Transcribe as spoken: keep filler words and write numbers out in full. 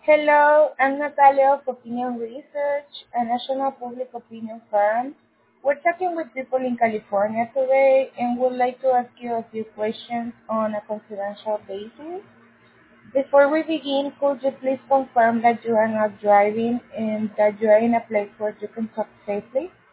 Hello, I'm Natalia of Opinion Research, a national public opinion firm. We're talking with people in California today and would like to ask you a few questions on a confidential basis. Before we begin, could you please confirm that you are not driving and that you are in a place where you can talk safely?